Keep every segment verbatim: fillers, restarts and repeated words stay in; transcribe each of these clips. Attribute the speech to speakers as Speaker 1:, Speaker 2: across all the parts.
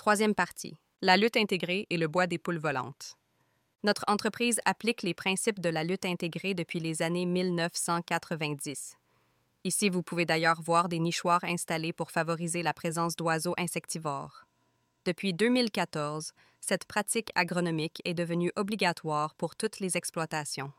Speaker 1: Troisième partie. La lutte intégrée et le bois des poules volantes. Notre entreprise applique les principes de la lutte intégrée depuis les années mille neuf cent quatre-vingt-dix. Ici, vous pouvez d'ailleurs voir des nichoirs installés pour favoriser la présence d'oiseaux insectivores. Depuis deux mille quatorze, cette pratique agronomique est devenue obligatoire pour toutes les exploitations.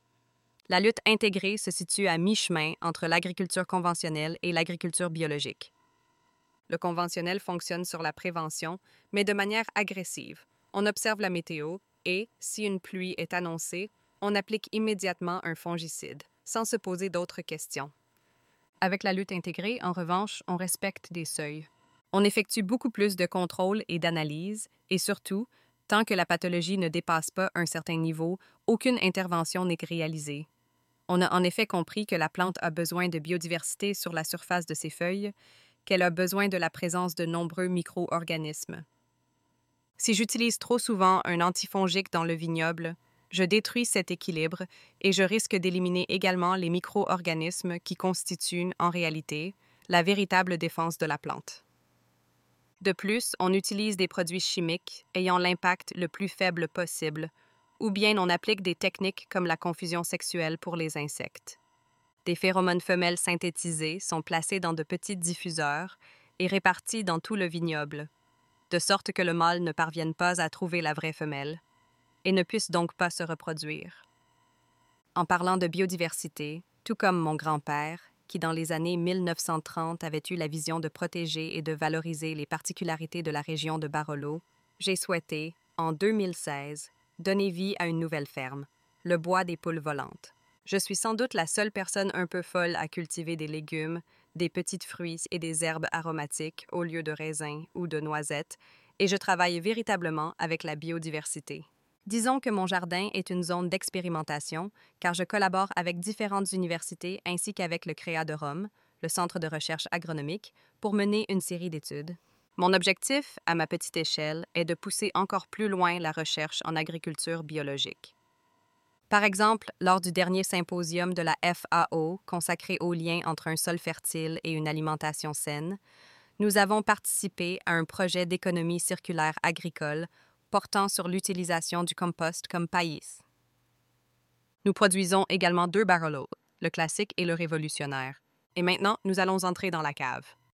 Speaker 1: La lutte intégrée se situe à mi-chemin entre l'agriculture conventionnelle et l'agriculture biologique. Le conventionnel fonctionne sur la prévention, mais de manière agressive. On observe la météo et, si une pluie est annoncée, on applique immédiatement un fongicide, sans se poser d'autres questions. Avec la lutte intégrée, en revanche, on respecte des seuils. On effectue beaucoup plus de contrôles et d'analyses, et surtout, tant que la pathologie ne dépasse pas un certain niveau, aucune intervention n'est réalisée. On a en effet compris que la plante a besoin de biodiversité sur la surface de ses feuilles, qu'elle a besoin de la présence de nombreux micro-organismes. Si j'utilise trop souvent un antifongique dans le vignoble, je détruis cet équilibre et je risque d'éliminer également les micro-organismes qui constituent, en réalité, la véritable défense de la plante. De plus, on utilise des produits chimiques ayant l'impact le plus faible possible, ou bien on applique des techniques comme la confusion sexuelle pour les insectes. Des phéromones femelles synthétisés sont placés dans de petits diffuseurs et répartis dans tout le vignoble, de sorte que le mâle ne parvienne pas à trouver la vraie femelle et ne puisse donc pas se reproduire. En parlant de biodiversité, tout comme mon grand-père, qui dans les années mille neuf cent trente avait eu la vision de protéger et de valoriser les particularités de la région de Barolo, j'ai souhaité, en deux mille seize, donner vie à une nouvelle ferme, le bois des poules volantes. Je suis sans doute la seule personne un peu folle à cultiver des légumes, des petits fruits et des herbes aromatiques au lieu de raisins ou de noisettes, et je travaille véritablement avec la biodiversité. Disons que mon jardin est une zone d'expérimentation, car je collabore avec différentes universités ainsi qu'avec le C R E A de Rome, le Centre de recherche agronomique, pour mener une série d'études. Mon objectif, à ma petite échelle, est de pousser encore plus loin la recherche en agriculture biologique. Par exemple, lors du dernier symposium de la F A O consacré au lien entre un sol fertile et une alimentation saine, nous avons participé à un projet d'économie circulaire agricole portant sur l'utilisation du compost comme paillis. Nous produisons également deux Barolo, le classique et le révolutionnaire. Et maintenant, nous allons entrer dans la cave.